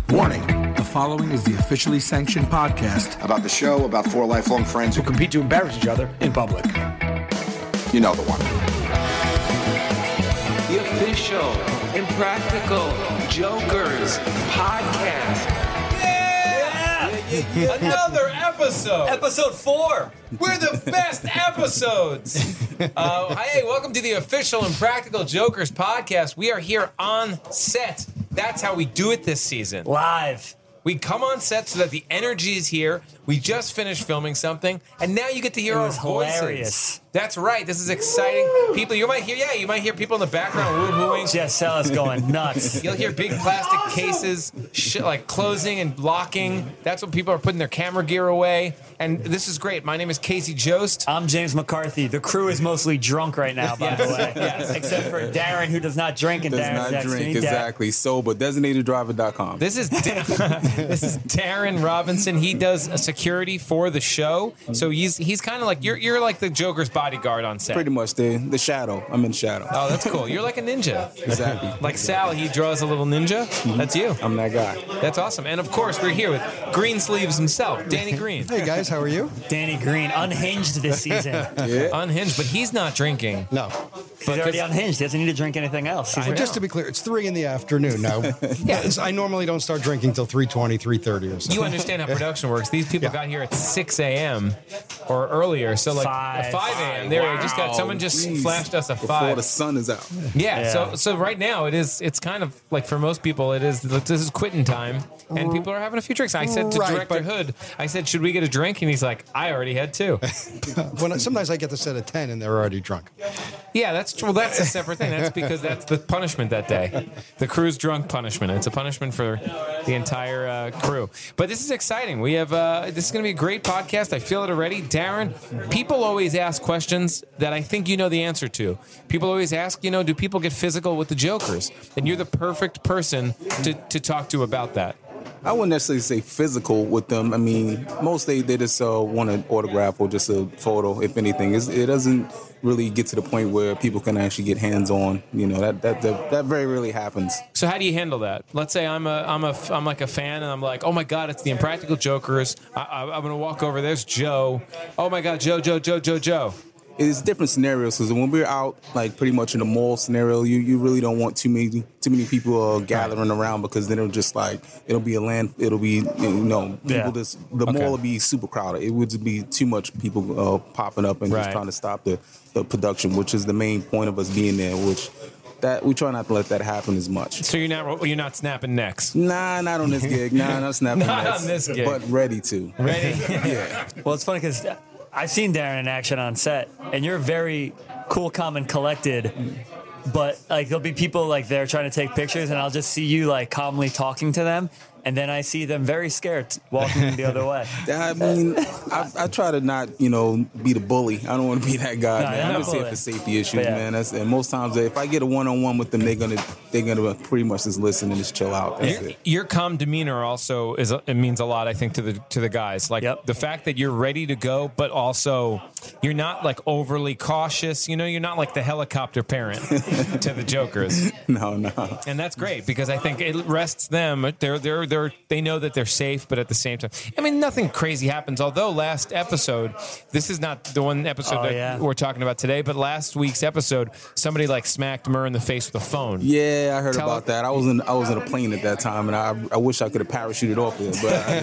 Warning, the following is the officially sanctioned podcast about the show about four lifelong friends who compete to embarrass each other in public. You know the one. The official Impractical Jokers podcast. Yeah. Another episode. Episode 4. We're the best episodes. Hey, welcome to the official Impractical Jokers podcast. We are here on set. That's how we do it this season. Live. We come on set so that the energy is here. We just finished filming something, and now you get to hear our voices. Hilarious. That's right. This is exciting. People, you might hear people in the background woo-hooing. Jessel is going nuts. You'll hear big plastic cases like closing and locking. That's when people are putting their camera gear away. And this is great. My name is Casey Jost. I'm James McCarthy. The crew is mostly drunk right now, by the way. Yes. Except for Darren, who does not drink. And Does Darren's not next to drink, me. exactly. Sober. DesignatedDriver.com. This is Darren Robinson. He does security for the show. So he's kind of like you're like the Joker's bodyguard on set. Pretty much the shadow. I'm in shadow. Oh, that's cool. You're like a ninja. Exactly. Like Sal, he draws a little ninja. That's you. I'm that guy. That's awesome. And of course, we're here with Green Sleeves himself, Danny Green. Hey guys, how are you? Danny Green, unhinged this season. Yeah. Unhinged, but he's not drinking. No. He's already unhinged. He doesn't need to drink anything else. He's I know. Just to be clear, it's 3 in the afternoon now. I normally don't start drinking till 3:20, 3:30 or so. You understand how production works. These people got here at 6 a.m. or earlier. So like 5 a.m. There, just got someone just flashed us a 5 Before the sun is out. Yeah. So right now it's kind of like for most people this is quitting time and people are having a few drinks. I said to Director Hood, I said, should we get a drink? And he's like, I already had 2. Sometimes I get to set at 10 and they're already drunk. Yeah, that's true. Well, that's a separate thing. That's because that's the punishment that day. The crew's drunk punishment. It's a punishment for the entire crew. But this is exciting. We have this is going to be a great podcast. I feel it already. Darren, people always ask questions that I think you know the answer to. People always ask, do people get physical with the Jokers? And you're the perfect person to talk to about that. I wouldn't necessarily say physical with them. I mean, most they just want an autograph or just a photo, if anything. It doesn't really get to the point where people can actually get hands-on. That very rarely happens. So how do you handle that? Let's say I'm like a fan and I'm like, oh my God, it's the Impractical Jokers. I'm going to walk over. There's Joe. Oh my God, Joe. It's different scenarios because when we're out, like pretty much in the mall scenario, you really don't want too many people gathering around because then it'll be people the mall will be super crowded. It would be too much people popping up and just trying to stop the production, which is the main point of us being there, which that we try not to let that happen as much. So you're not snapping necks? Nah, not on this gig. Nah, not snapping not necks. on this gig. But ready to. Ready? Yeah. Well, it's funny because I've seen Darren in action on set, and you're very cool, calm, and collected. But like there'll be people like they're trying to take pictures, and I'll just see you like calmly talking to them, and then I see them very scared walking the other way. I mean, I try to not, be the bully. I don't want to be that guy, No, man. I'm just here for safety issues, man. And most times, if I get a one-on-one with them, they're gonna pretty much just listen and just chill out. That's it. Your calm demeanor also it means a lot, I think, to the guys. Like the fact that you're ready to go, but also you're not like overly cautious. You're not like the helicopter parent to the Jokers. No. And that's great because I think it rests them. They know that they're safe, but at the same time, I mean, nothing crazy happens. Although last episode, this is not the one episode we're talking about today, but last week's episode, somebody like smacked Murr in the face with a phone. Yeah, I heard about that. I was in a plane at that time, and I wish I could have parachuted off there,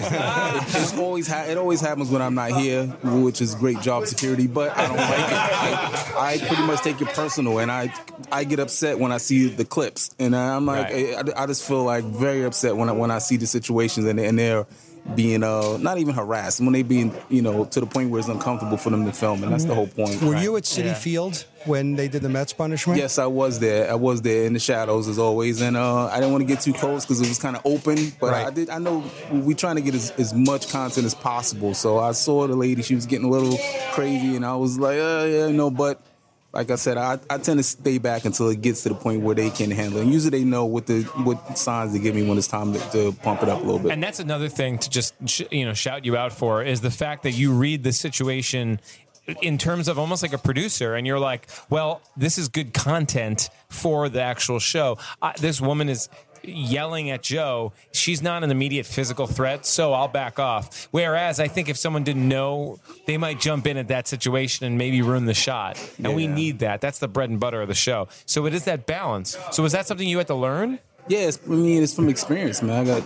but it always happens when I'm not here, which is great job security. But I don't like it. I pretty much take it personal, and I get upset when I see the clips, and I'm like, I just feel like very upset when I see the situations and they're being not even harassed, when they being to the point where it's uncomfortable for them to film, and that's the whole point. Were you at Citi Field when they did the Mets punishment? Yes, I was there. I was there in the shadows as always, and I didn't want to get too close because it was kind of open. But I know we're trying to get as much content as possible. So I saw the lady; she was getting a little crazy, and I was like, but. Like I said, I tend to stay back until it gets to the point where they can handle it. And usually they know what signs they give me when it's time to pump it up a little bit. And that's another thing to just shout you out for is the fact that you read the situation in terms of almost like a producer, and you're like, well, this is good content for the actual show. This woman is yelling at Joe, she's not an immediate physical threat, so I'll back off. Whereas I think if someone didn't know, they might jump in at that situation and maybe ruin the shot. And we need that. That's the bread and butter of the show. So it is that balance. So was that something you had to learn? Yeah, it's from experience, man. I got,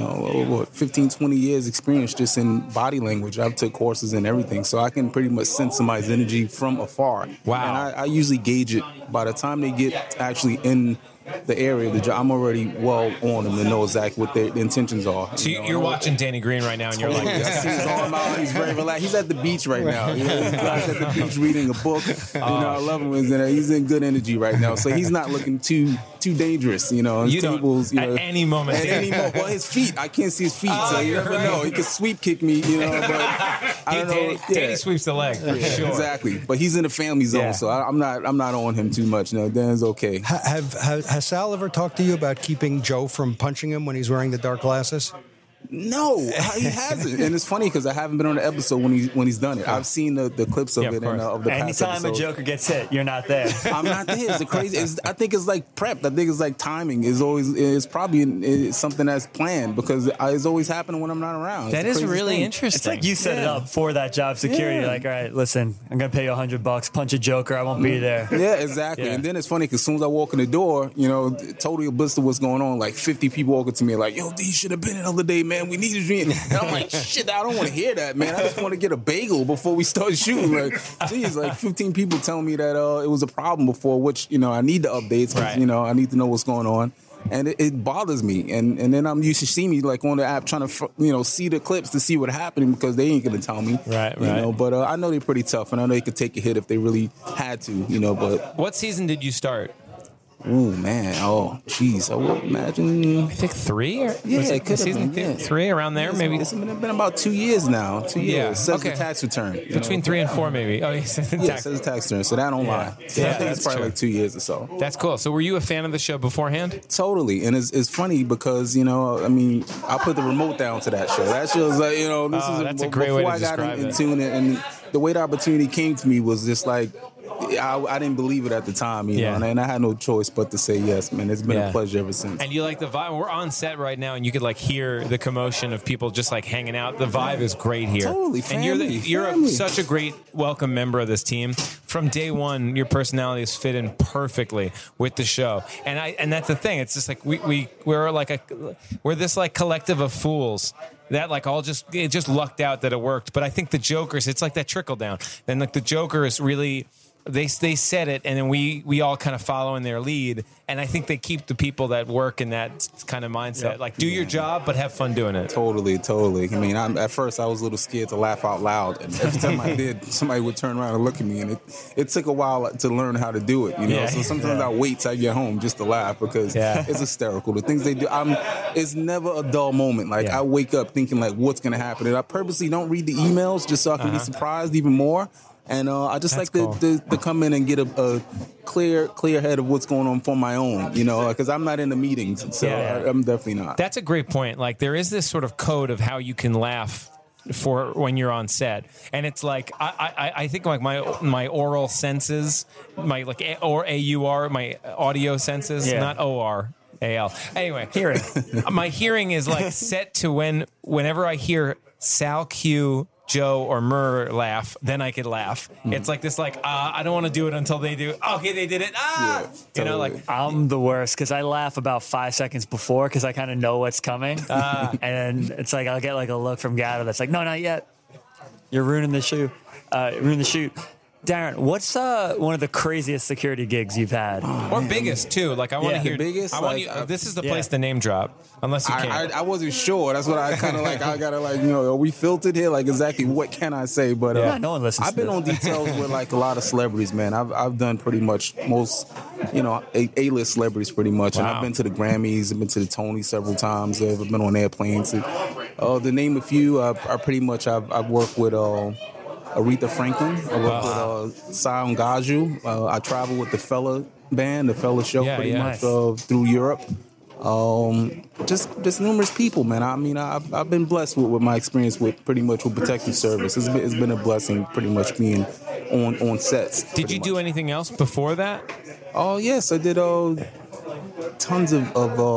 15, 20 years experience just in body language. I've took courses and everything, so I can pretty much sense somebody's energy from afar. Wow. And I usually gauge it by the time they get actually in the area of the job. I'm already well on them to know exactly what their intentions are. So you're watching Danny Green right now, and you're like, I see his arm out. He's very relaxed. He's at the beach right now. He's at the beach reading a book. I love him. He's in good energy right now. So he's not looking too dangerous. You tables, don't, at any moment. At any moment. Well, his feet. I can't see his feet, so you never know. He could sweep kick me. But I don't know. Danny sweeps the leg. For sure. Exactly. But he's in the family zone, so I'm not on him too much. No, Dan's okay. Has Sal ever talked to you about keeping Joe from punching him when he's wearing the dark glasses? No, he hasn't, and it's funny because I haven't been on the episode when he's done it. I've seen the clips of it and of the past Anytime episodes. a Joker gets hit, you're not there. I'm not there. It's crazy. I think it's like prepped. I think it's like timing. It's probably something that's planned because it's always happening when I'm not around. That is really interesting. It's like you set it up for that job security. Yeah. Like, all right, listen, I'm gonna pay you $100. Punch a Joker. I won't be there. Yeah, exactly. Yeah. And then it's funny because as soon as I walk in the door, totally oblivious to what's going on. Like 50 people walking to me like, "Yo, D, you should have been in the other day, man. We needed you." And I'm like, shit, I don't want to hear that, man. I just want to get a bagel before we start shooting. Like, geez, like 15 people telling me that it was a problem before, which, I need the updates. Right. I need to know what's going on. And it bothers me. And then I'm used to see me like on the app trying to, see the clips to see what's happening because they ain't going to tell me. Right. But I know they're pretty tough and I know they could take a hit if they really had to, but. What season did you start? Oh man! Oh, jeez! I would imagine. I think 3. Yeah, it could have season been. 3 around there, maybe. It's been about 2 years now. 2 years. Yeah, Says okay. the tax return. Between 3 and 4, maybe. Oh, Says the tax return. So that don't lie. So I think it's probably like 2 years or so. That's cool. So were you a fan of the show beforehand? Totally, and it's funny because I put the remote down to that show. That show's like that's a great way to describe it. Before I got in tune, and the way the opportunity came to me was just like. I didn't believe it at the time, and I had no choice but to say yes, man. It's been a pleasure ever since. And you like the vibe. We're on set right now, and you could hear the commotion of people just hanging out. The vibe is great here. Totally, family, and you're such a great welcome member of this team. From day one, your personality has fit in perfectly with the show, and that's the thing. It's just we're this collective of fools. That it just lucked out that it worked. But I think the Jokers, it's like that trickle down. And the Jokers really, they said it, and then we all kind of follow in their lead. And I think they keep the people that work in that kind of mindset. Do your job, but have fun doing it. Totally. I mean, at first I was a little scared to laugh out loud. And every time I did, somebody would turn around and look at me. And it took a while to learn how to do it, So sometimes I wait till I get home just to laugh because it's hysterical. The things they do, it's never a dull moment. I wake up thinking, what's going to happen? And I purposely don't read the emails just so I can be surprised even more. And I just to come in and get a clear head of what's going on for my own, because I'm not in the meetings. So I'm definitely not. That's a great point. There is this sort of code of how you can laugh for when you're on set, and it's I think my oral senses, my or AUR, my audio senses, not OR. AL. Anyway, hearing. My hearing is set to whenever I hear Sal Q, Joe, or Murr laugh, then I could laugh. It's this I don't want to do it until they do. Okay, they did it. Totally. I'm the worst because I laugh about 5 seconds before because I kind of know what's coming, and it's I'll get a look from Gatto that's no, not yet. You're ruining the shoot. Darren, what's one of the craziest security gigs you've had? Or biggest, too. I want to hear. The biggest? I want you, this is the place to name drop, unless you can. I wasn't sure. That's what I kind of I got to are we filtered here? Exactly what can I say? But no one listens I've been on details with a lot of celebrities, man. I've done pretty much most, A-list celebrities pretty much. Wow. And I've been to the Grammys, I've been to the Tonys several times. I've been on airplanes. To name a few, I pretty much, I've worked with Aretha Franklin. I work with Sion Gaju. I travel with the Fella band, the Fella show, pretty much through Europe. Just numerous people, man. I mean, I've been blessed with my experience with Protective Service. It's been a blessing, pretty much being on sets. Did you do anything else before that? Oh yes, I did. tons of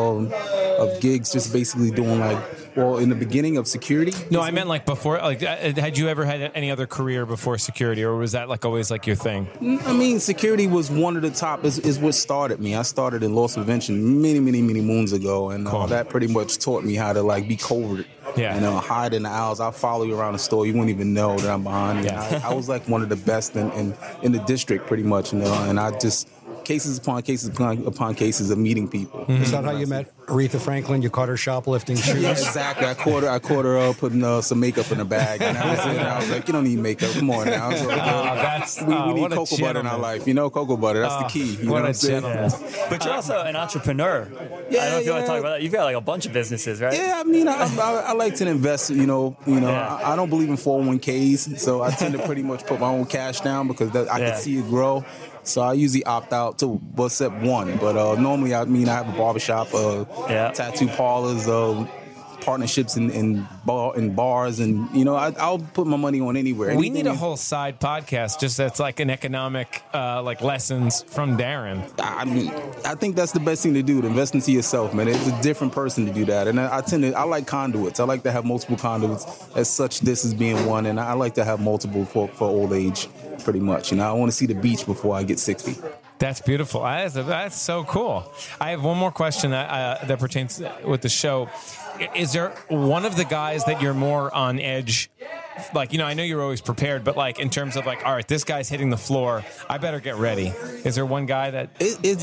gigs, just basically doing in the beginning of security. No, I meant like before. Like, had you ever had any other career before security, or was that like always like your thing? I mean, security was one of the top. Is what started me. I started in loss prevention many moons ago, and that pretty much taught me how to like be covert. Yeah. Hide in the aisles. I'll follow you around the store. You wouldn't even know that I'm behind you. Yeah. I was like one of the best in the district, pretty much. And I just cases upon cases of meeting people. Is that how you met Aretha Franklin? You caught her shoplifting shoes? Yeah, exactly. I caught her putting some makeup in a bag, and I was like, you don't need makeup. Come on now. So, we need cocoa butter in our life. Cocoa butter. That's the key. You know what I'm saying? But you're also an entrepreneur. I don't know if you want to talk about that. You've got like a bunch of businesses, right? Yeah, I mean, I like to invest. I don't believe in 401ks, so I tend to pretty much put my own cash down because I can see it grow. So I usually opt out to except one. But normally, I have a barbershop, tattoo parlors, partnerships in bars, and I'll put my money on anywhere. We need a whole side podcast just that's like an economic like lessons from Darren. I mean, I think that's the best thing to do, to invest into yourself, man. It's a different person to do that. And I like conduits. I like to have multiple conduits. As such, this is being one, and I like to have multiple for old age, pretty much. I want to see the beach before I get 60. That's beautiful. That's so cool. I have one more question that pertains with the show. Is there one of the guys that you're more on edge? Like, I know you're always prepared, but like in terms of like, all right, this guy's hitting the floor, I better get ready. Is there one guy that...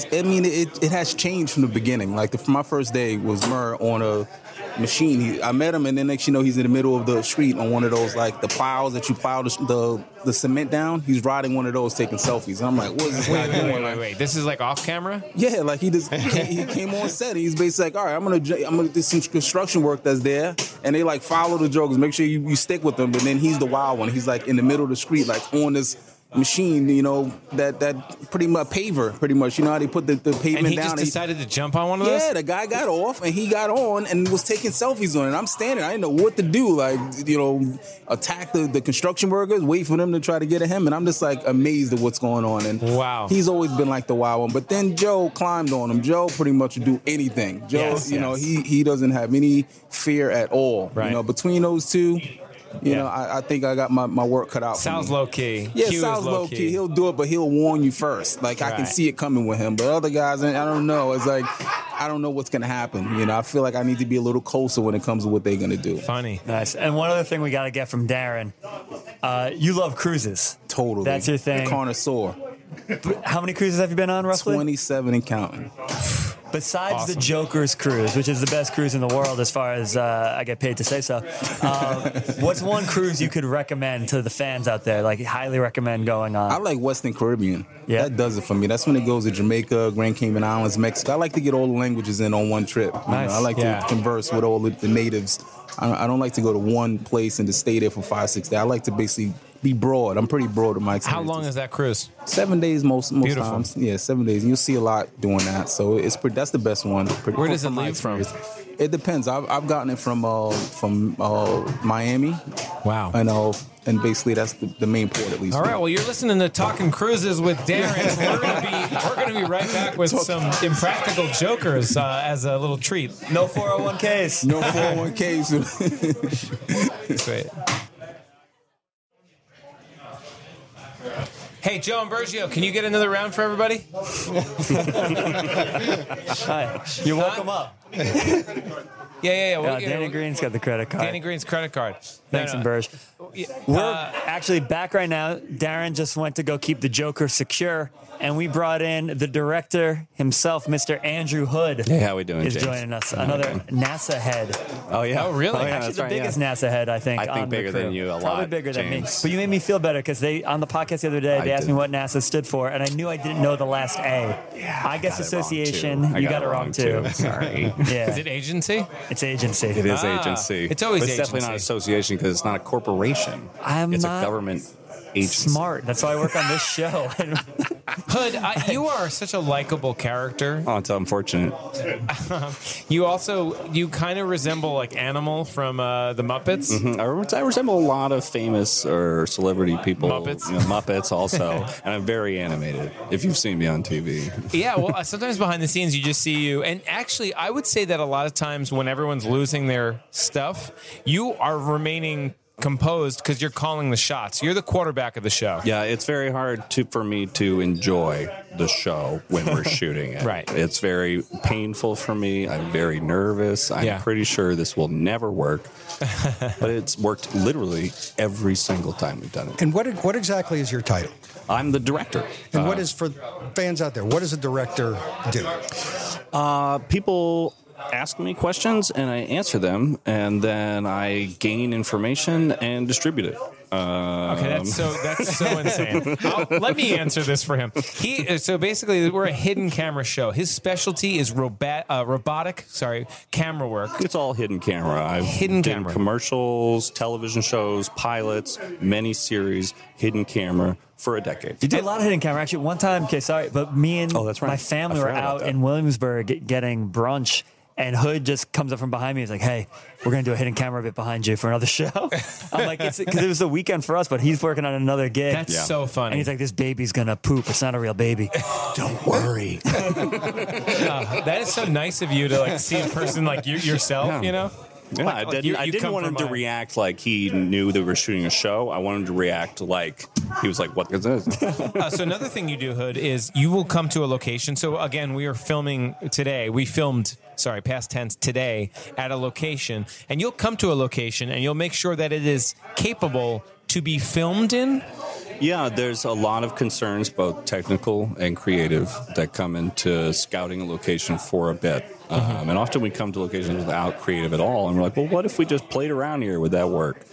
It has changed from the beginning. Like my first day was Murr on a machine. I met him, and then next he's in the middle of the street on one of those, like the plows that you plow the cement down. He's riding one of those, taking selfies. And I'm like, what is this guy doing? Wait. This is like off camera? Yeah, like he came on set. And he's basically like, all right, I'm gonna do some construction work that's there, and they like follow the jokers. Make sure you stick with them. But then he's the wild one. He's like in the middle of the street, like on this machine, that pretty much paver, pretty much. How they put the pavement down. And he just decided to jump on one of those? Yeah, the guy got off, and he got on and was taking selfies on it. I'm standing, I didn't know what to do. Like, attack the construction workers, wait for them to try to get at him. And I'm just like amazed at what's going on. And wow, he's always been like the wild one. But then Joe climbed on him. Joe pretty much would do anything. Joe, he doesn't have any fear at all. Right. Between those two, I think I got my work cut out. Sal's low key. Yeah, Sal's low key. He'll do it, but he'll warn you first. Like, I can see it coming with him. But other guys, I don't know. It's like, I don't know what's going to happen. I feel like I need to be a little closer when it comes to what they're going to do. Funny. Nice. And one other thing we got to get from Darren, you love cruises. Totally. That's your thing. Connoisseur. How many cruises have you been on, roughly? 27 and counting. Besides the Joker's cruise, which is the best cruise in the world as far as I get paid to say so, what's one cruise you could recommend to the fans out there, like highly recommend going on? I like Western Caribbean. Yeah. That does it for me. That's when it goes to Jamaica, Grand Cayman Islands, Mexico. I like to get all the languages in on one trip. Nice. I like to converse with all the natives. I don't like to go to one place and to stay there for 5-6 days. I like to basically be broad. I'm pretty broad in my experience. How long is that cruise? 7 days most Beautiful. times. Yeah, 7 days. And you'll see a lot doing that. So that's the best one. Where does it leave from? It depends. I've gotten it from Miami. Wow. And basically that's the main port, at least. All right. Well, you're listening to Talking Cruises with Darren. We're gonna be right back with some impractical jokers as a little treat. No 401ks. No 401ks. Sweet. Hey, Joe Ambrogio, can you get another round for everybody? Hi. You're welcome up. Yeah. Well, Danny Green's got the credit card. Danny Green's credit card. Thanks, Amberge. We're actually back right now. Darren just went to go keep the Joker secure, and we brought in the director himself, Mr. Andrew Hood. Hey, how we doing, is James? Joining us. Another NASA head. Oh, yeah. Oh, really? Actually, the biggest NASA head, I think. I think bigger than you a lot. Probably bigger than me. James. But you made me feel better because on the podcast the other day, they asked me what NASA stood for, and I knew I didn't know the last A. Yeah, I guess Association. I You got it wrong too. Sorry. Yeah. Is it agency? It's agency. It is agency. It's always But it's definitely agency. not association because it's not a corporation. I'm it's not a government agency. smart. That's why I work on this show. Hood, you are such a likable character. Oh, it's unfortunate. You kind of resemble like Animal from the Muppets. I resemble a lot of famous or celebrity people. Muppets? Muppets also. And I'm very animated, if you've seen me on TV. Yeah, well, sometimes behind the scenes you just see you. And actually, I would say that a lot of times when everyone's losing their stuff, you are remaining composed because you're calling the shots. You're the quarterback of the show. Yeah, it's very hard for me to enjoy the show when we're shooting it. Right. It's very painful for me. I'm very nervous. I'm pretty sure this will never work. But it's worked literally every single time we've done it. And what exactly is your title? I'm the director. And what is, for fans out there, what does a director do? People ask me questions and I answer them, and then I gain information and distribute it. Okay, that's so insane. Let me answer this for him. So basically, we're a hidden camera show. His specialty is robotic camera work. It's all hidden camera. I've Hidden done camera. commercials, television shows, pilots, mini-series, hidden camera for a decade. You did a lot of hidden camera. Actually, one time, but me and Oh, that's right. my family I were forgot about out that. in Williamsburg getting brunch, and Hood just comes up from behind me. He's like, "Hey, we're gonna do a hidden camera bit behind you for another show." I'm like, "It's because it was the weekend for us, but he's working on another gig." That's so funny. And he's like, "This baby's gonna poop. It's not a real baby." Don't worry. That is so nice of you to like see a person like yourself. You know. Yeah, Like, I didn't come want him from to react like he knew that we were shooting a show. I wanted him to react like he was like, "What is this?" So another thing you do, Hood, is you will come to a location. So again, we are filming today. We filmed, past tense, today at a location. And you'll come to a location and you'll make sure that it is capable to be filmed in. Yeah, there's a lot of concerns, both technical and creative, that come into scouting a location for a bit. And often we come to locations without creative at all, and we're like, well, what if we just played around here? Would that work?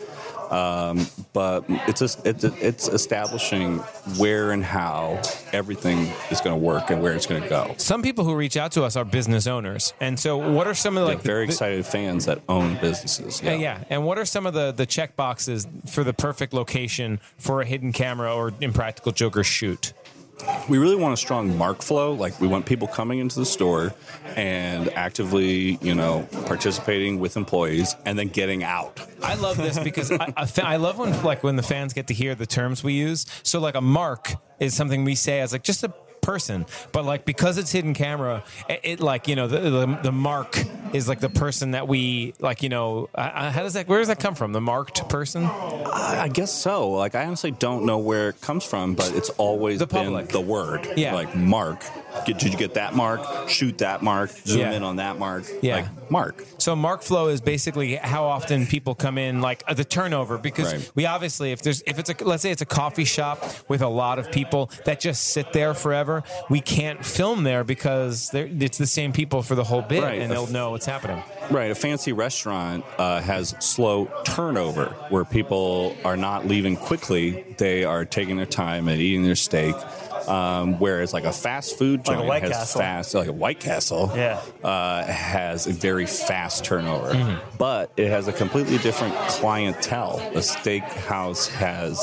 But it's establishing where and how everything is going to work and where it's going to go. Some people who reach out to us are business owners. And so what are some of They're very excited fans that own businesses. Yeah. And what are some of the check boxes for the perfect location for a hidden camera or Impractical Joker shoot? We really want a strong mark flow. Like, we want people coming into the store and actively, participating with employees and then getting out. I love this because I love when the fans get to hear the terms we use. So like a mark is something we say as like just a person, but like because it's hidden camera, it like the mark is like the person that we like. Where does that come from? The marked person? I guess so. Like, I honestly don't know where it comes from, but it's always been the word. Yeah. Like, mark. Did you get that mark? Shoot that mark. Zoom in on that mark. Yeah. Like, mark. So mark flow is basically how often people come in, like the turnover, because we obviously, let's say it's a coffee shop with a lot of people that just sit there forever, we can't film there because it's the same people for the whole bit, and they'll know what's happening. Right. A fancy restaurant has slow turnover where people are not leaving quickly. They are taking their time and eating their steak. Whereas like a fast food joint like a White Castle has a very fast turnover, but it has a completely different clientele. A steakhouse has,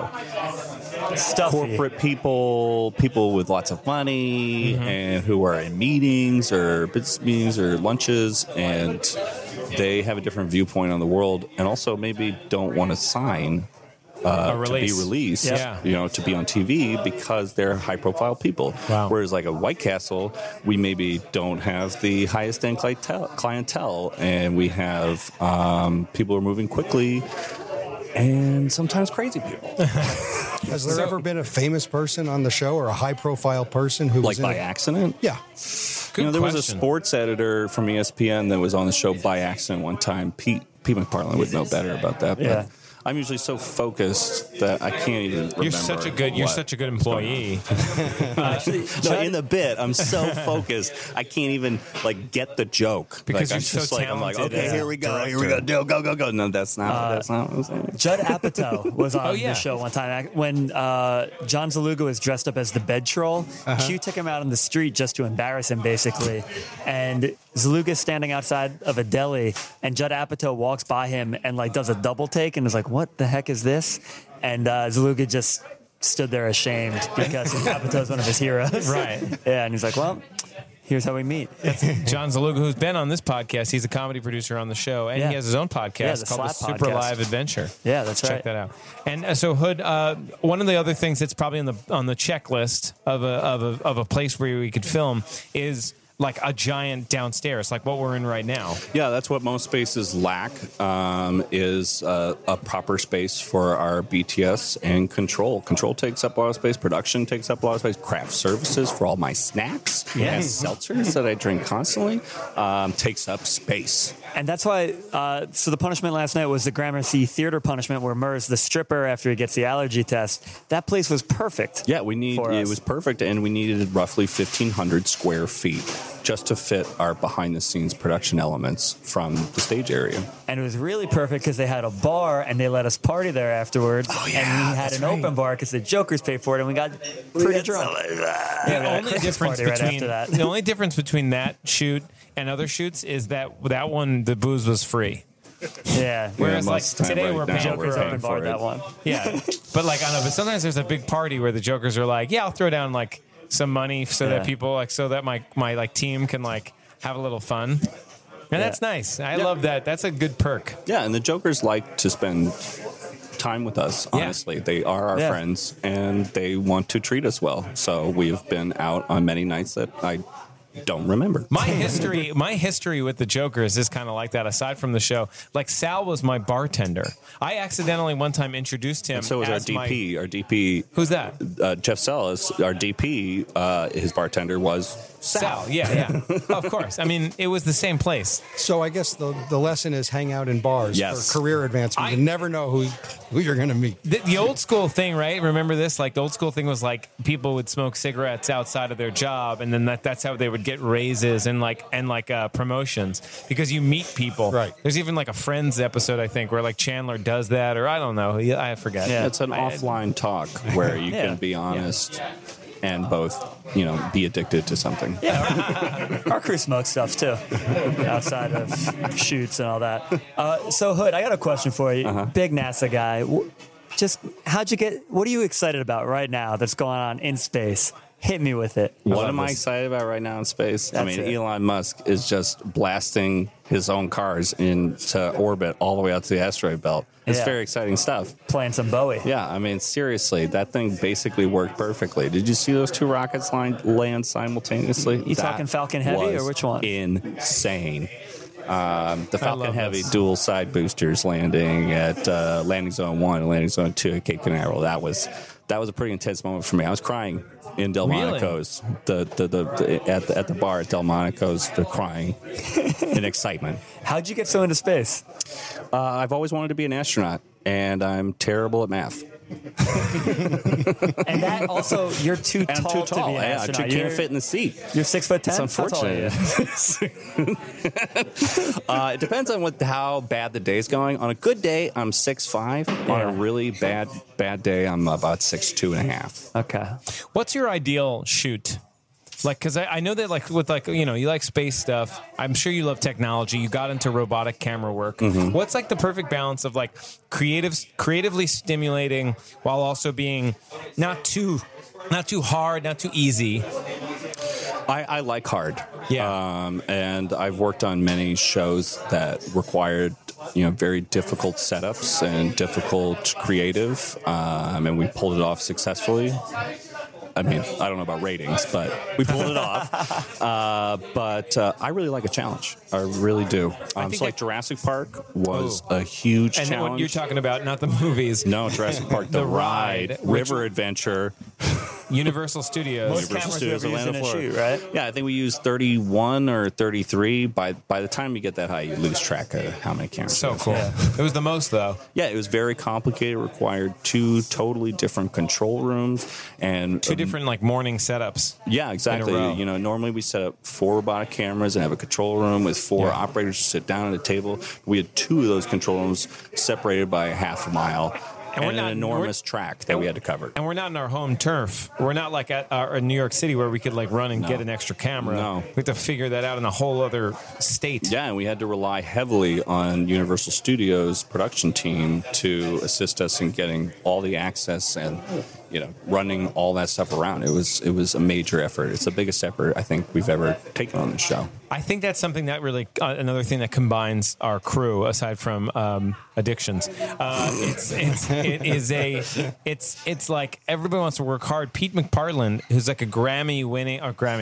Stuffy. corporate people with lots of money and who are in meetings or business meetings or lunches, and they have a different viewpoint on the world, and also maybe don't want to sign to be released, to be on TV because they're high-profile people. Wow. Whereas like a White Castle, we maybe don't have the highest-end clientele, and we have people who are moving quickly and sometimes crazy people. Has there ever been a famous person on the show or a high-profile person who was Like by accident? Yeah. There was a sports editor from ESPN that was on the show by accident one time. Pete McParlin would know better about that. Yeah. But I'm usually so focused that I can't even remember. You're such a good employee. No, in the bit, I'm so focused, I can't even like get the joke Because like, you're so talented. I'm like, okay, as here we go, go. No, that's not what I was saying. Judd Apatow was on yeah. the show one time when John Zaluga was dressed up as the bed troll. Q took him out on the street just to embarrass him, basically. And Zaluga's standing outside of a deli, and Judd Apatow walks by him and like does a double take and is like, "What the heck is this?" And Zaluga just stood there ashamed because Apatow is one of his heroes. Right. Yeah, and he's like, well, here's how we meet. John Zaluga, who's been on this podcast, he's a comedy producer on the show, and Yeah. he has his own podcast the called The Slap Super Podcast. Live Adventure. Yeah, that's Check right. that out. And so, Hood, one of the other things that's probably on the checklist of a place where we could film is like a giant downstairs, like what we're in right now. Yeah, that's what most spaces lack, is a proper space for our BTS and control. Control takes up a lot of space. Production takes up a lot of space. Craft services for all my snacks and seltzers that I drink constantly takes up space. And that's why, so the punishment last night was the Gramercy Theater punishment where Murr's the stripper after he gets the allergy test. That place was perfect. Yeah, for us. it was perfect, and we needed roughly 1,500 square feet just to fit our behind-the-scenes production elements from the stage area. And it was really perfect because they had a bar and they let us party there afterwards. Oh, yeah, and we had that's an right. open bar because the Jokers paid for it and we got pretty drunk. The only difference between that shoot and other shoots is that one, the booze was free. Yeah. Whereas like most of the time today right we're now, paying Jokers for open it. bar that one. Yeah, but like I know, but sometimes there's a big party where the Jokers are like, yeah, I'll throw down like some money so that people like so that my like team can like have a little fun. And that's nice. I love that. That's a good perk. Yeah, and the Jokers like to spend time with us, honestly. They are our friends, and they want to treat us well. So we've been out on many nights that I don't remember. My history with the Jokers is kind of like that. Aside from the show, like Sal was my bartender. I accidentally one time introduced him. And so was our as DP. Our DP. Who's that? Jeff Sellis, our DP. His bartender was Sal. Yeah. Of course. I mean, it was the same place. So I guess the lesson is hang out in bars Yes. for career advancement. You never know who you're going to meet. The old school thing, right? Remember this? Like the old school thing was like people would smoke cigarettes outside of their job, and then that's how they would get raises and promotions because you meet people. Right. There's even like a Friends episode I think where like Chandler does that, or I don't know. I forget. Yeah, it's an offline talk where you can be honest and both, be addicted to something. Yeah, our crew smokes stuff too, outside of shoots and all that. So Hood, I got a question for you. Big NASA guy. Just what are you excited about right now that's going on in space? Hit me with it. What am I excited about right now in space? That's it. Elon Musk is just blasting his own cars into orbit all the way out to the asteroid belt. It's very exciting stuff. Playing some Bowie. Yeah, seriously, that thing basically worked perfectly. Did you see those two rockets land simultaneously? You talking Falcon Heavy or which one? Insane. The Falcon Heavy this. dual side boosters landing at landing zone 1 and landing zone 2 at Cape Canaveral. That was a pretty intense moment for me. I was crying in Delmonico's, at the bar at Delmonico's, crying in excitement. How'd you get so into space? I've always wanted to be an astronaut, and I'm terrible at math. And that also, you're too And tall I'm too tall. to be an Yeah, I astronaut. can't fit in the seat. You're 6'10". It's unfortunate. It depends on how bad the day's going. On a good day, I'm 6'5". On a really bad day, I'm about 6'2.5". Okay. What's your ideal shoot? Like, because I know that, like, with, like, you like space stuff. I'm sure you love technology. You got into robotic camera work. What's, like, the perfect balance of, like, creatively stimulating while also being not too hard, not too easy? I like hard. Yeah. And I've worked on many shows that required, very difficult setups and difficult creative, and we pulled it off successfully. I don't know about ratings, but we pulled it off. But I really like a challenge. I really do. Jurassic Park was a huge And challenge. what you're talking about, not the movies. No, Jurassic Park, the ride, River Adventure. Universal Studios. Most Universal cameras Studios, we ever used Atlanta, in a Florida. shoot, right? Yeah, I think we used 31 or 33. By the time you get that high, you lose track of how many cameras. So cool. It was the most, though. Yeah, it was very complicated. It required 2 totally different control rooms and 2 different, like, morning setups. Yeah, exactly. in a row. Normally we set up 4 robotic cameras and have a control room with 4 operators who sit down at a table. We had 2 of those control rooms separated by a half a mile. And we're an not- enormous track that we had to cover. And we're not in our home turf. We're not like in New York City where we could like run and get an extra camera. No. We have to figure that out in a whole other state. Yeah, and we had to rely heavily on Universal Studios production team to assist us in getting all the access and running all that stuff around. It was a major effort. It's the biggest effort I think we've ever taken on the show. I think that's something that really another thing that combines our crew aside from addictions. It's like everybody wants to work hard. Pete McPartland, who's like a Emmy winning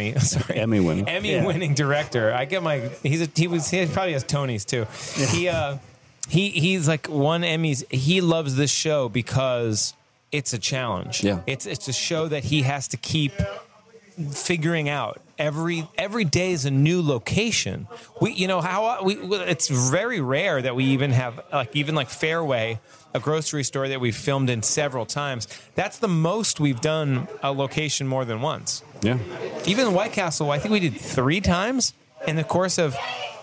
director. I get he probably has Tonys too. Yeah. He's like won Emmys. He loves this show because it's a challenge. Yeah. It's a show that he has to keep figuring out. Every day is a new location. It's very rare that we even have like Fairway, a grocery store that we've filmed in several times. That's the most we've done a location more than once. Yeah. Even White Castle, I think we did 3 times in the course of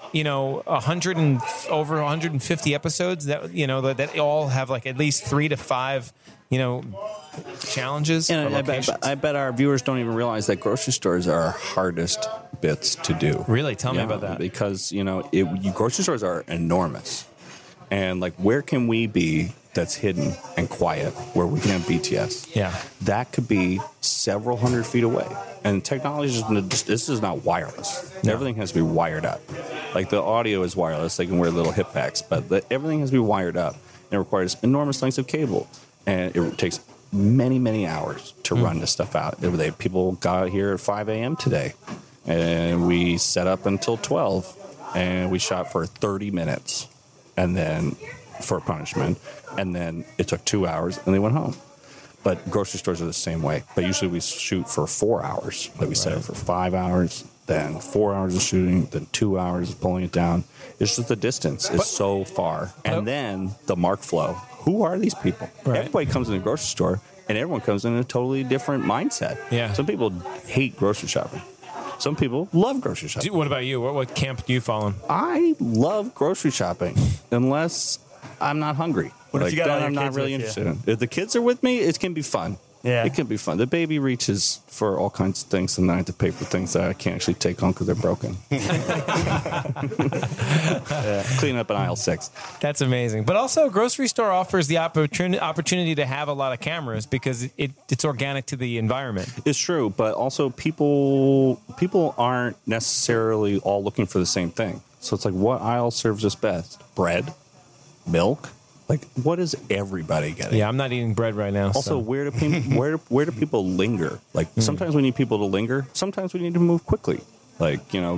over 150 episodes that all have like at least 3 to 5 challenges. And I bet our viewers don't even realize that grocery stores are our hardest bits to do. Really? Tell me about that. Because grocery stores are enormous, and like where can we be that's hidden and quiet where we can have BTS? Yeah, that could be several hundred feet away. And technology this is not wireless. No. Everything has to be wired up. Like the audio is wireless; they can wear little hip packs, but everything has to be wired up. And it requires enormous lengths of cable, and it takes many, many hours to run this stuff out. People got here at 5 a.m. today, and we set up until 12, and we shot for 30 minutes, and then for punishment, and then it took 2 hours, and they went home. But grocery stores are the same way. But usually we shoot for 4 hours. Like we set up for 5 hours, then 4 hours of shooting, then 2 hours of pulling it down. It's just the distance is so far. And then the mark flow. Who are these people? Right. Everybody comes in a grocery store, and everyone comes in a totally different mindset. Yeah. Some people hate grocery shopping. Some people love grocery shopping. What about you? What camp do you fall in? I love grocery shopping unless I'm not hungry. What if you got all your I'm not kids really with interested in. If the kids are with me, it can be fun. Yeah. It can be fun. The baby reaches for all kinds of things, and I have to pay for things that I can't actually take home because they're broken. Clean up in aisle 6. That's amazing. But also, a grocery store offers the opportunity to have a lot of cameras because it's organic to the environment. It's true, but also people aren't necessarily all looking for the same thing. So it's like, what aisle serves us best? Bread? Milk? Like, what is everybody getting? Yeah, I'm not eating bread right now. Also, where do people linger? Like, sometimes we need people to linger. Sometimes we need to move quickly. Like,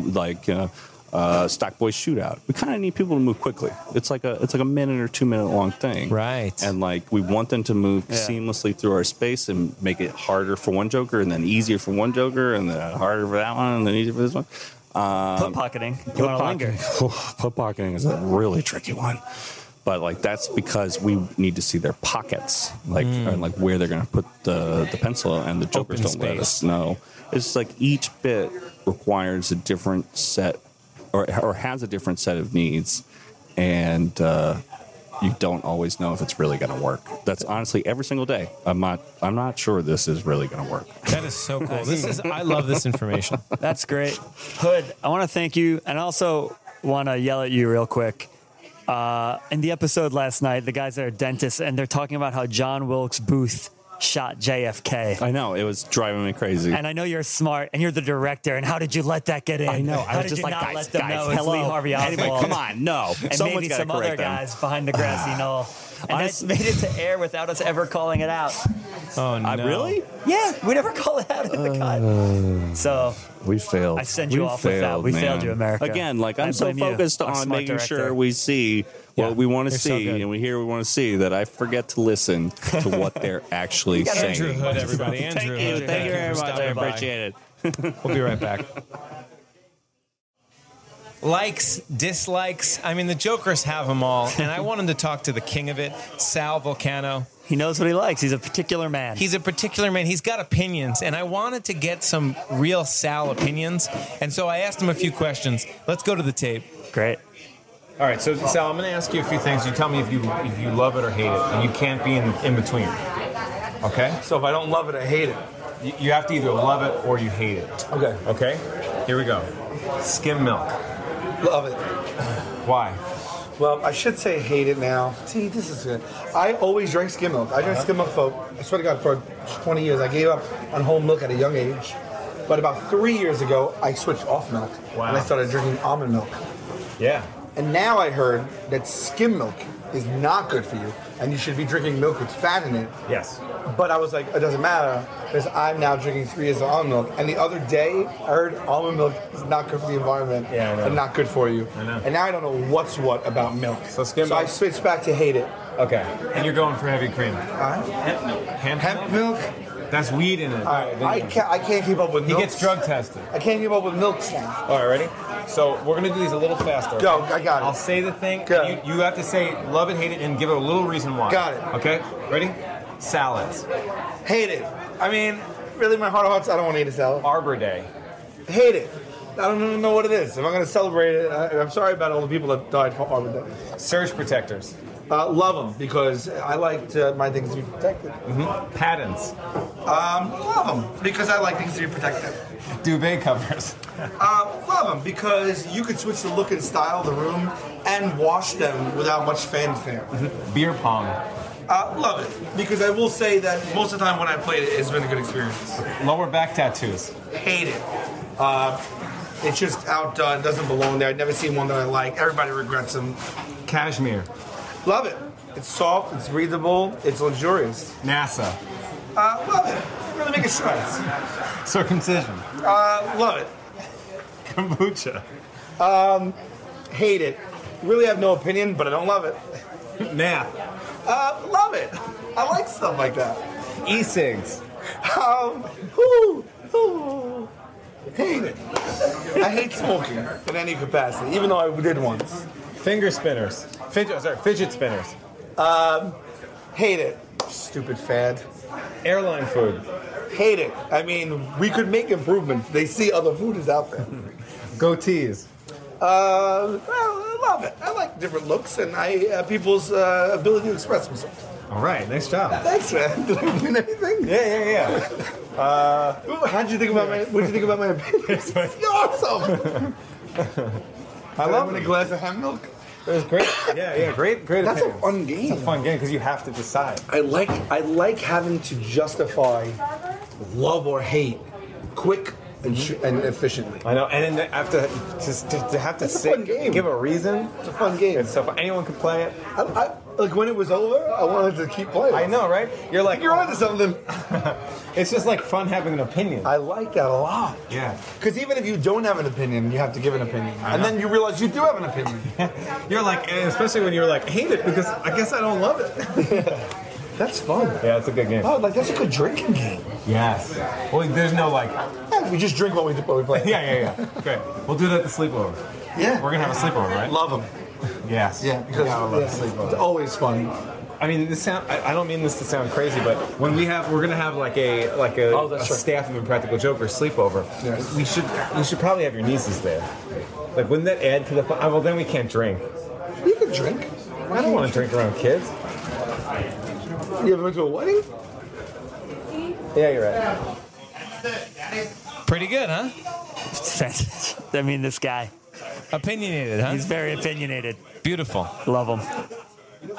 Stock Boys Shootout. We kind of need people to move quickly. It's like a minute or 2 minute long thing. Right. And like, we want them to move seamlessly through our space and make it harder for one Joker and then easier for one Joker and then harder for that one and then easier for this one. Put pocketing. You want to linger. Put pocketing is a really tricky one. But like that's because we need to see their pockets, and like where they're going to put the pencil, and the Jokers don't let us know. It's like each bit requires a different set, or has a different set of needs, and you don't always know if it's really going to work. That's honestly every single day. I'm not sure this is really going to work. That is so cool. I love this information. That's great. Hood, I want to thank you, and also want to yell at you real quick. In the episode last night, the guys are dentists, and they're talking about how John Wilkes Booth shot JFK. I know, it was driving me crazy. And I know you're smart, and you're the director, and how did you let that get in? I know. How I was did just you like, not let them know it's Lee Harvey Oswald? Anyway, come on, no. And Someone's maybe gotta some other correct them. guys behind the grassy knoll. And that made it to air without us ever calling it out. Oh, no. Really? Yeah, we never call it out in the cut. So we failed. I send you off with that. We failed you, America. Again, like I'm so focused on making sure we see what we want to see, and we hear what we want to see, that I forget to listen to what they're actually saying. Andrew Hood, everybody. Andrew Hood. Thank you very much. I appreciate it. We'll be right back. Likes, dislikes. I mean, the Jokers have them all, and I wanted to talk to the king of it, Sal Vulcano. He knows what he likes. He's a particular man. He's got opinions, and I wanted to get some real Sal opinions, and so I asked him a few questions. Let's go to the tape. Great. All right, so Sal, I'm going to ask you a few things. You tell me if you love it or hate it, and you can't be in between. Okay? So if I don't love it, I hate it. You have to either love it or you hate it. Okay. Okay? Here we go. Skim milk. Love it. Why? Well, I should say hate it now. See, this is good. I always drank skim milk. I drank skim milk I swear to God, for 20 years. I gave up on whole milk at a young age. But about 3 years ago, I switched off milk. Wow. And I started drinking almond milk. Yeah. And now I heard that skim milk is not good for you, and you should be drinking milk with fat in it. Yes. But I was like, it doesn't matter, because I'm now drinking 3 years of almond milk. And the other day, I heard almond milk is not good for the environment. Yeah, I know. And not good for you. I know. And now I don't know what's what about milk. So skim I milk. switched back to hate it. Okay. And you're going for heavy cream. Hemp milk. Hemp milk? That's weed in it. All right, I can't keep up with He milk. gets drug tested. I can't keep up with milks now. All right, ready? So we're gonna do these a little faster. Go, I got it. I'll say the thing. Go. You have to say love it, hate it, and give it a little reason why. Got it. Okay. Ready? Salads. Hate it. I mean, really, my heart of hearts, I don't want to eat a salad. Arbor Day. Hate it. I don't even know what it is. If I'm going to celebrate it, I'm sorry about all the people that died for Arbor Day. Surge protectors. Love them because I like my things to be protected. Patents. Love them because I like things to be protected. Duvet covers. Love them because you could switch the look and style of the room and wash them without much fanfare. Beer pong. Love it because I will say that most of the time when I played it, it's been a good experience. Lower back tattoos. Hate it. It's just outdone. Doesn't belong there. I've never seen one that I like. Everybody regrets them. Cashmere. Love it. It's soft. It's breathable. It's luxurious. NASA. Love it. Really making strides. Circumcision. Love it. Kombucha. Hate it. Really have no opinion, but I don't love it. Math. Love it. I like stuff like that. E-cigs. Hate it. I hate smoking in any capacity, even though I did once. Finger spinners. Fidget spinners. Hate it. Stupid fad. Airline food. Hate it. I mean, we could make improvements. They see other food is out there. Goatees. Well, I love it. I like different looks and people's ability to express themselves. All right, nice job. Thanks, man. Did I win anything? Yeah. How'd you think about my? What did you think about my opinion? You're awesome. I love a glass of hemp milk. It was great. Yeah, great. That's opinions. a fun game. It's a fun game because you have to decide. I like having to justify love or hate quick and efficiently. I know, and then after to have to It's a fun game. give a reason. It's a fun game. It's so fun. Anyone can play it. I like when it was over, I wanted to keep playing. I know, right? You're like, You're onto something. It's just like fun having an opinion. I like that a lot. Yeah. Because even if you don't have an opinion, you have to give an opinion. And then you realize you do have an opinion. You're like, and especially when you're like, hate it because I guess I don't love it. That's fun. Yeah, it's a good game. Oh, like that's a good drinking game. Yes. Well, there's no like. Yeah, we just drink while we play. Yeah. Great. We'll do that at the sleepover. Yeah. We're gonna have a sleepover, right? Love them. Yes. Yeah, because I love the sleepover. it's always fun. I mean, I don't mean this to sound crazy, but when we're gonna have a staff of Impractical Jokers sleepover. Yes. We should probably have your nieces there. Like, wouldn't that add to the fun? Well, then we can't drink. You can drink. I don't want to drink around kids. You ever been to a wedding? Yeah, you're right. Pretty good, huh? I mean, this guy. Opinionated, huh? He's very opinionated. Beautiful. Love him.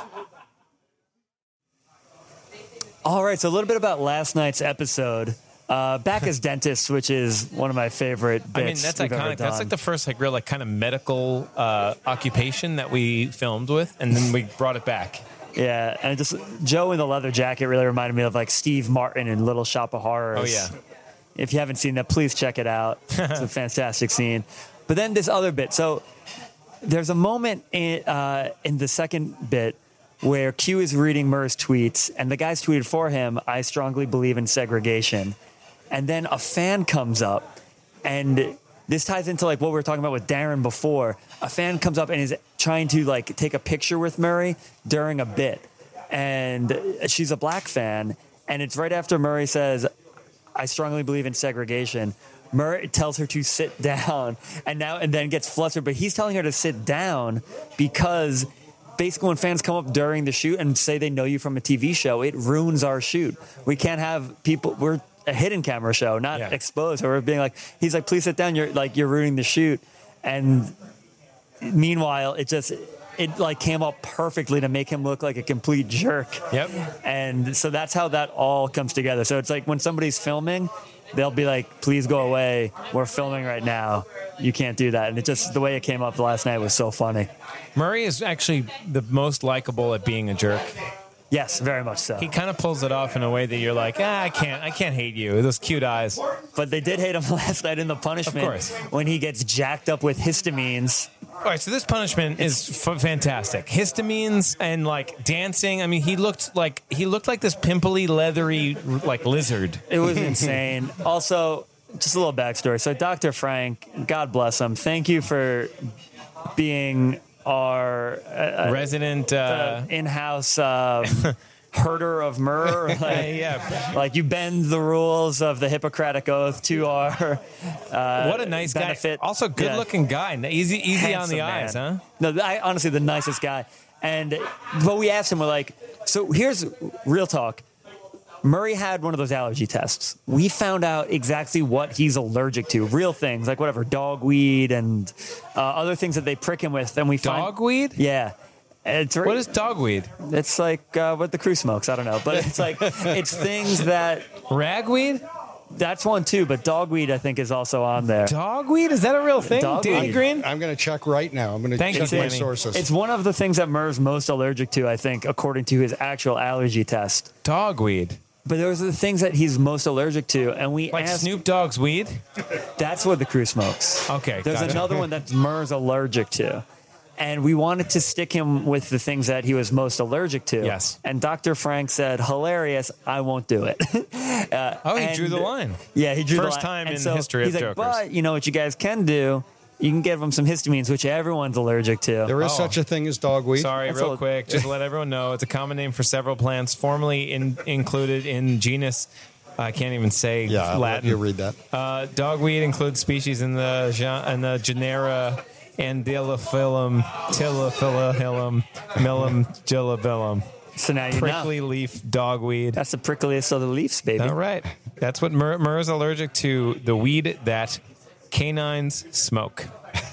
All right, so a little bit about last night's episode. Back as dentists, which is one of my favorite bits. I mean, that's we've ever iconic. That's done. like the first real kind of medical occupation that we filmed with, and then we brought it back. Yeah, and Joe in the leather jacket really reminded me of like Steve Martin in Little Shop of Horrors. Oh, yeah. If you haven't seen that, please check it out. It's a fantastic scene. But then this other bit. So there's a moment in the second bit where Q is reading Murr's tweets, and the guy's tweeted for him, "I strongly believe in segregation." And then a fan comes up, and this ties into like what we were talking about with Darren before. A fan comes up and is trying to like take a picture with Murray during a bit. And she's a black fan, and it's right after Murray says, "I strongly believe in segregation." Murray tells her to sit down and then gets flustered, but he's telling her to sit down because basically when fans come up during the shoot and say they know you from a TV show, it ruins our shoot. We can't have people, we're a hidden camera show, not exposed. So we're being like, he's like, "Please sit down. You're ruining the shoot." And meanwhile, it like came up perfectly to make him look like a complete jerk. Yep. And so that's how that all comes together. So it's like when somebody's filming, they'll be like, please go away. We're filming right now. You can't do that. And it just, the way it came up last night was so funny. Murray is actually the most likable at being a jerk. Yes, very much so. He kind of pulls it off in a way that you're like, I can't hate you. Those cute eyes. But they did hate him last night in the punishment. Of course. When he gets jacked up with histamines. All right, so this punishment is fantastic. Histamines and like dancing. I mean, he looked like this pimply, leathery like lizard. It was insane. Also, just a little backstory. So Dr. Frank, God bless him. Thank you for being our resident in-house herder of myrrh. Like you bend the rules of the Hippocratic Oath to our what a nice benefit. guy. Also, good-looking guy. Easy Handsome on the eyes, man. huh? No, honestly, the nicest guy. But we asked him, we're like, so here's real talk. Murray had one of those allergy tests. We found out exactly what he's allergic to. Real things, like whatever, dogweed and other things that they prick him with. And we Dogweed? Yeah. What is dogweed? It's like what the crew smokes. I don't know. But it's like, it's things that... Ragweed? That's one too, but dogweed I think is also on there. Dogweed? Is that a real thing? Dogweed. Danny Green? I'm going to check right now. I'm going to check my sources. It's one of the things that Murr's most allergic to, I think, according to his actual allergy test. Dogweed. But those are the things that he's most allergic to, and we like asked, Snoop Dogg's weed. That's what the crew smokes. Okay, there's another one that Murr's allergic to, and we wanted to stick him with the things that he was most allergic to. Yes. And Dr. Frank said, "Hilarious, I won't do it." He drew the line. Yeah, he drew the line. First time and in so the history of he's like, Jokers. But you know what you guys can do? You can give them some histamines, which everyone's allergic to. There is such a thing as dogweed. Sorry, real quick, just to let everyone know, it's a common name for several plants formerly included in genus. I can't even say Latin. You read that. Dogweed includes species in the genera Andilophyllum, Tilophyllum, Millum, Gillabillum. So now you prickly leaf dogweed. That's the prickliest of the leaves, baby. All right. That's what Murr is allergic to, the weed that canines smoke.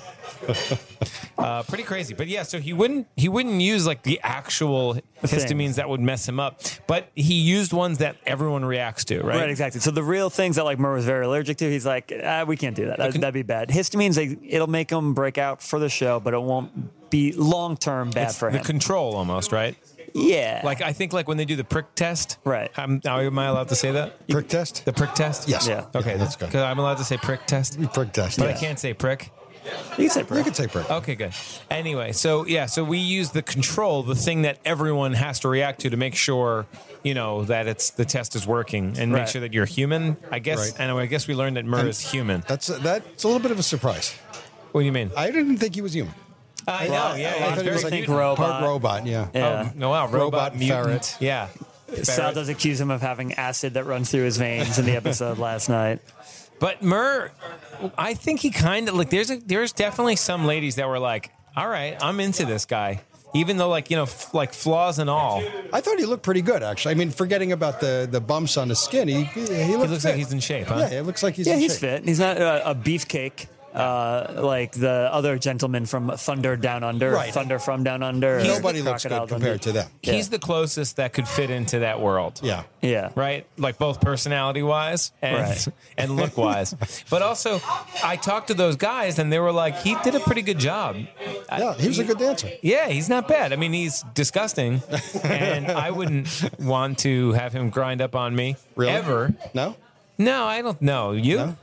Pretty crazy, but yeah. So he wouldn't use like the actual histamines that would mess him up, but he used ones that everyone reacts to, right? Right, exactly. So the real things that like Murr was very allergic to, he's like, we can't do that. That'd be bad. Histamines, it'll make him break out for the show, but it won't be long term bad for him. The control, almost, right? Yeah. Like I think like when they do the prick test. Right. Am I allowed to say that? Prick test? The prick test? Yes. Yeah. Okay, that's good. Because I'm allowed to say prick test. Prick test. But yeah. I can't say prick. You can say prick. You can say prick. Okay, good. Anyway, so we use the control, the thing that everyone has to react to make sure, that the test is working and make sure that you're human. I guess. Right. And I guess we learned that Murr is human. That's a little bit of a surprise. What do you mean? I didn't think he was human. I know. Yeah, I thought he was like robot. part robot. Yeah. Yeah. Oh, no, wow, robot mutant. ferret. Yeah. Sal does accuse him of having acid that runs through his veins in the episode last night. But Murr, I think he kind of there's definitely some ladies that were like, all right, I'm into this guy. Even though like flaws and all. I thought he looked pretty good, actually. I mean, forgetting about the bumps on his skin, he looks fit. like he's in shape, huh? Yeah, it looks like he's in shape. He's fit. He's not a beefcake. Like the other gentleman from Thunder Down Under, Right. Thunder from Down Under. Nobody looks good compared to them. He's the closest that could fit into that world. Yeah. Yeah. Right? Like both personality wise and look wise. But also, I talked to those guys and they were like, he did a pretty good job. Yeah, he was a good dancer. Yeah, he's not bad. I mean, he's disgusting. And I wouldn't want to have him grind up on me. Really? Ever. No? No, I don't know. You? No?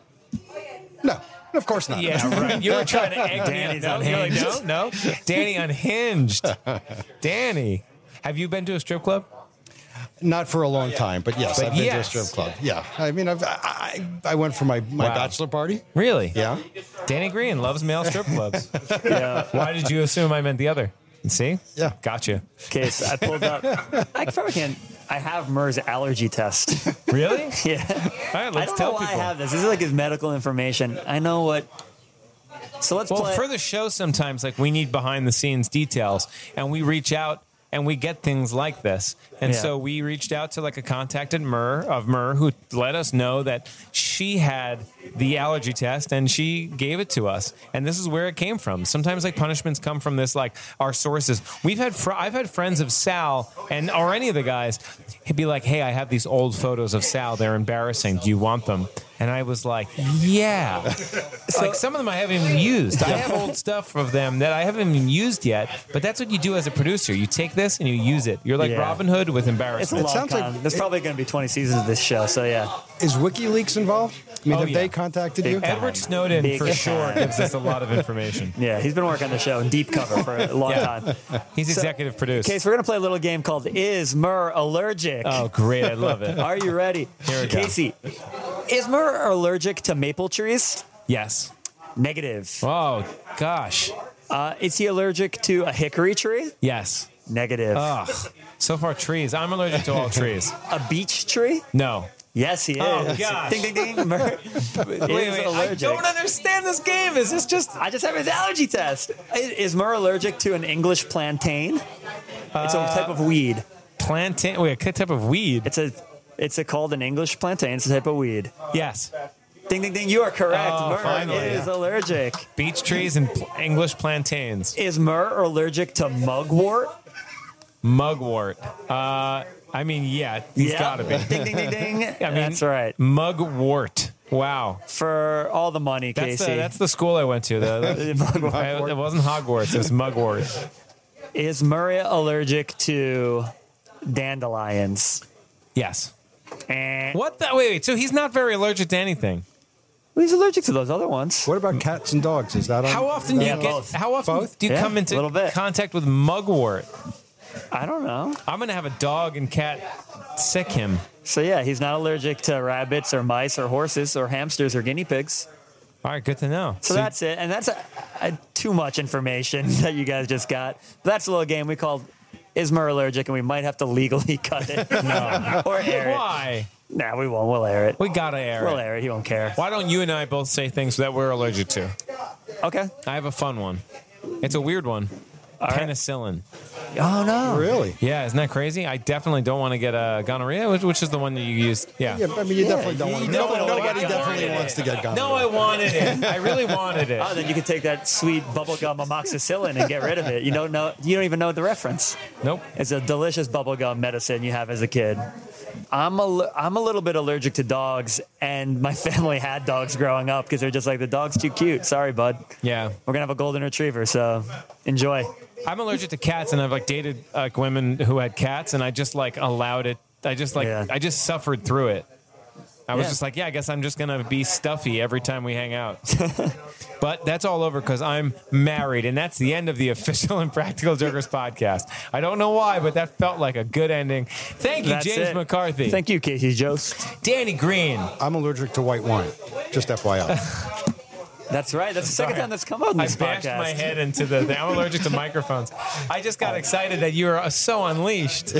No, of course not. Yeah, right. You were trying to egg me Danny's on. You're like, unhinged. no. Danny unhinged. Danny. Have you been to a strip club? Not for a long time, but yes, I've been to a yes. strip club. Yeah, I mean, I went for my bachelor party. Really? Yeah. Danny Green loves male strip clubs. Yeah. Why did you assume I meant the other? See? Yeah. Gotcha. Okay, so I pulled up. I probably can't. I have Murr's allergy test. Really? Yeah. All right, I let's don't tell know why people. I have this. This is like his medical information. I know what. So let's Well, play. for the show, sometimes like we need behind the scenes details, and we reach out and we get things like this. And Yeah. so we reached out to like a contacted Myrrh who let us know that she had the allergy test and she gave it to us. And this is where it came from. Sometimes like punishments come from this, like our sources. I've had friends of Sal or any of the guys, he'd be like, hey, I have these old photos of Sal. They're embarrassing. Do you want them? And I was like, yeah. Like some of them I haven't even used. I have old stuff of them that I haven't even used yet. But that's what you do as a producer. You take this and you use it. You're like Yeah. Robin Hood with It's a embarrassment. long sounds time. like- There's probably going to be 20 seasons of this show, so yeah. Is WikiLeaks involved? I mean, Oh, have yeah. they contacted you? Edward Snowden, Big for sure, time. gives us a lot of information. Yeah, he's been working on the show in deep cover for a long Yeah. time. He's So- executive produced. Okay, so we're going to play a little game called Is Myrrh Allergic? Oh, great. I love it. Are you ready? Here we go. Casey, is Myrrh allergic to maple trees? Yes. Negative. Oh, gosh. Is he allergic to a hickory tree? Yes. Negative. Ugh. So far, trees. I'm allergic to all trees. A beach tree? No. Yes, he is. Oh, gosh. Ding, ding, ding. Myrrh Wait, is I allergic. don't understand this game. Is this just... I just have his allergy test. Is Myrrh allergic to an English plantain? It's a type of weed. Plantain? Wait, what type of weed? It's called an English plantain. It's a type of weed. Yes. Ding, ding, ding. You are correct. Oh, Myrrh finally. is allergic. Beach trees and English plantains. Is Myrrh allergic to mugwort? Mugwort. I mean, yeah, he's Yeah. got to be. Ding, ding, ding, ding. I mean, That's right. Mugwort. Wow. For all the money, Casey. That's the school I went to. It wasn't Hogwarts. It was Mugwort. Is Murray allergic to dandelions? Yes. Eh. What the? Wait. So he's not very allergic to anything. Well, he's allergic to those other ones. What about cats and dogs? Is that on? How often do you get? both. How often Both? do you Yeah, come a into little bit. contact with mugwort? I don't know. I'm gonna have a dog and cat sick him. So yeah, he's not allergic to rabbits or mice or horses or hamsters or guinea pigs. All right, good to know. So that's it. And that's too much information that you guys just got. But that's a little game we called Is Myrrh Allergic, and we might have to legally cut it. No. Or air it. Why? Nah, we won't. We'll air it. We gotta air We'll it. air it. He won't care. Why don't you and I both say things that we're allergic to? Okay. I have a fun one. It's a weird one. right. Penicillin. Oh, no. Really? Yeah, isn't that crazy? I definitely don't want to get gonorrhea, which is the one that you used. Yeah. Yeah, I mean, you definitely don't want. Nobody definitely wants to get gonorrhea. No, I wanted it. I really wanted it. Oh, then you can take that sweet bubblegum amoxicillin and get rid of it. You don't even know the reference. Nope. It's a delicious bubblegum medicine you have as a kid. I'm a little bit allergic to dogs, and my family had dogs growing up because they're just like, the dog's too cute. Sorry, bud. Yeah. We're going to have a golden retriever, so enjoy. I'm allergic to cats, and I've dated women who had cats, and I just allowed it. I just suffered through it. I was just I guess I'm just gonna be stuffy every time we hang out. But that's all over because I'm married, and that's the end of the official Impractical Jokers podcast. I don't know why, but that felt like a good ending. Thank you, That's James it. McCarthy. Thank you, Casey Jost. Danny Green. I'm allergic to white wine. Just FYI. That's right. That's the second time that's come out in I this bashed podcast. my head into the. I'm allergic to microphones. I just got excited that you were so unleashed.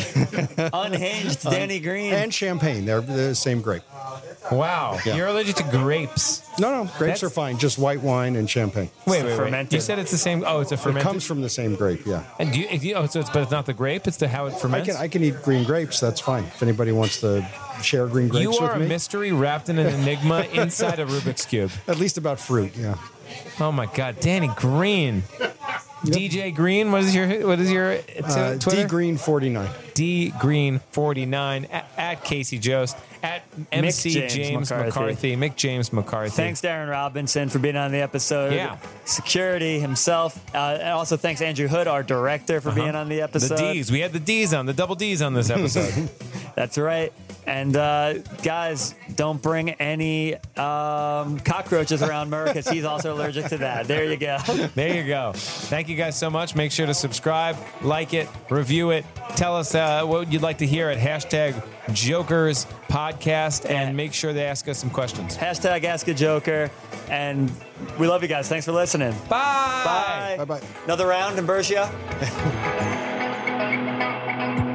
Unhinged Danny Green. And champagne. They're the same grape. Wow. Yeah. You're allergic to grapes. No, grapes are fine. Just white wine and champagne. Wait. fermented. You said it's the same. Oh, it's a It fermented. comes from the same grape, yeah. And but it's not the grape. It's how it ferments. I can eat green grapes. That's fine. If anybody wants to share green grapes You are with a me. mystery wrapped in an enigma inside a Rubik's Cube. At least about fruit, yeah. Oh my God, Danny Green, DJ Green. What is your Twitter? dgreen49. dgreen49 at Casey Jost at MC James James McCarthy. McCarthy. Mick James McCarthy. Thanks, Darren Robinson, for being on the episode. Yeah. Security himself. And also thanks, Andrew Hood, our director, for being on the episode. The D's. We had the double D's on this episode. That's right. And guys, don't bring any cockroaches around Murr because he's also allergic to that. There you go. There you go. Thank you guys so much. Make sure to subscribe, like it, review it. Tell us what you'd like to hear at #Jokers Podcast, and make sure they ask us some questions. #Ask a Joker. And we love you guys. Thanks for listening. Bye. Bye. Bye-bye. Another round in Bercia.